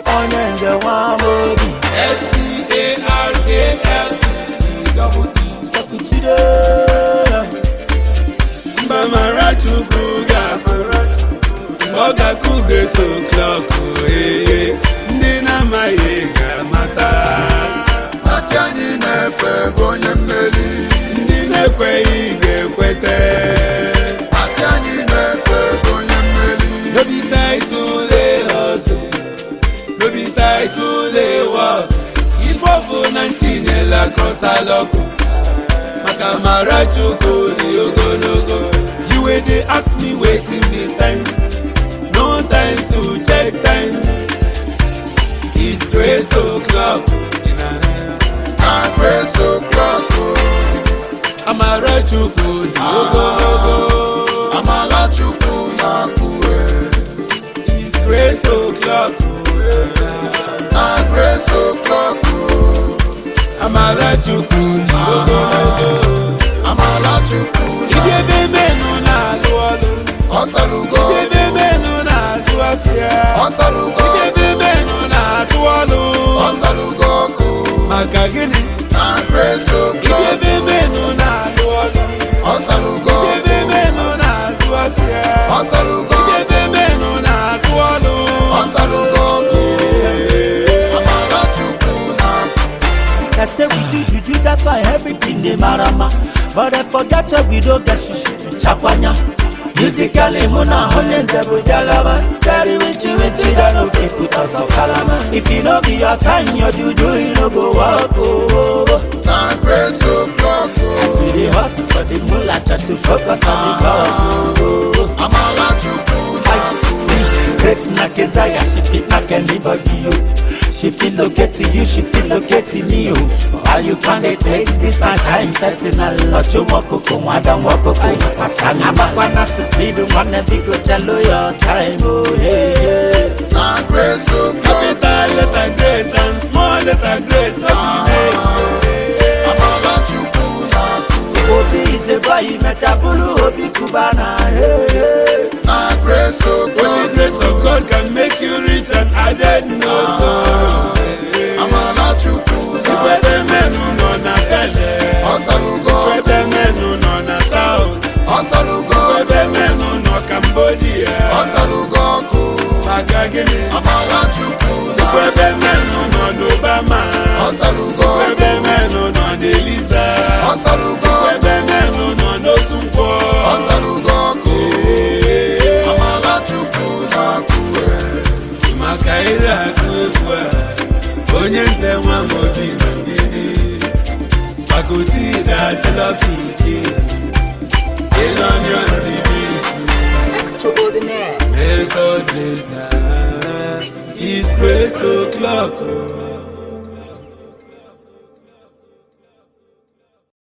Onyenze Wamobi SPARKLTT Sakutude Mbamara chukwu Oga Grace O'Clock ndị na-amaghị ga-amata Ati anyị na-efe bụ onye mmeri, ndị na-ekweghị ga-ekwete. ati anyị na-efe bụ onye mmeri. No be side to the hustle, no be side to the work. Ifo bụ 19 ela cross alọkụ maka mara chukwu dị ogologo. You wey dey ask me wetin the time, no time to check time. It's Grace O'Clock. Grace O'Clock, Amara chukwu dị ogologo. Amala Chukwu na-akwụwe. It's Grace O'Clock. Grace O'Clock, Amara chukwu dị ogologo. Amala Chukwu Ibi ebe menu na-alụ ọlụ, Ọsalugo, ibi ebe menu na-azụ afịa, Ọsalugo, ibi ebe menu na-atụ ọlụ. Ọsalugo ọkụ. Maka gịnị? Grace Ibi O'Clock, ebe menu na-alụ ọlụ, Ọsalugo, ibi ebe menu na-azụ afịa, Ọsalugo, ibi ebe menu na-atụ ọlụ. Ọsalugo ọkụ. Amala Chukwu na-akwụwe. They say we do juju, that's why everything dey marama. But I forget that we don't get shishi to chakwanya. Musically, muna Onyenze Bujagaba. Tell you which that no fake put us on kalama. If you know be your time, your juju, you no go walk over. Grace O'Clock, As we dey hustle for the moolah, try to focus on the goal. Amala Chukwu na-akwụwe. See, Grace Nakezaya, she fit knock anybody you. She feel locating you, she feel locating me, oh. Why you can't take this my shine personal? Lot you walk up, madam walk up, pastor me. I'm a wanna speed, wanna be go jello your time, oh hey hey. Grace O'Clock, Capital letter Grace and small letter Grace, no be name. Amala Chukwu na-akwụwe. Obi is a boy, metabulu, Obi Kubana, hey hey. Grace Only O'Clock, grace of God can make you rich and added no sorrow. Amala Chukwu Ife na-akwụwe. the men who know na belle, Ọsalugo, ife the men who know na south, Ọsalugo, ife the men who know Cambodia. Ọsalugo ọkụ. Maka gịnị? Amala Chukwu Ife na-akwụwe. the men who know n'Obama, Ọsalugo, ife the men who know n'Eliza, Ọsalugo, ife the men who know n'Otunkwọ. Ọsalugo ọkụ. Amala Chukwu na-akwụwe. Maka ire akụ egwu a, Onyenze Nwamobi nọgide. Spagoti na-adịla piki, ịnọnyọ nrịrị. Extraordinaire. Method Blazer, It's Grace O'Clock.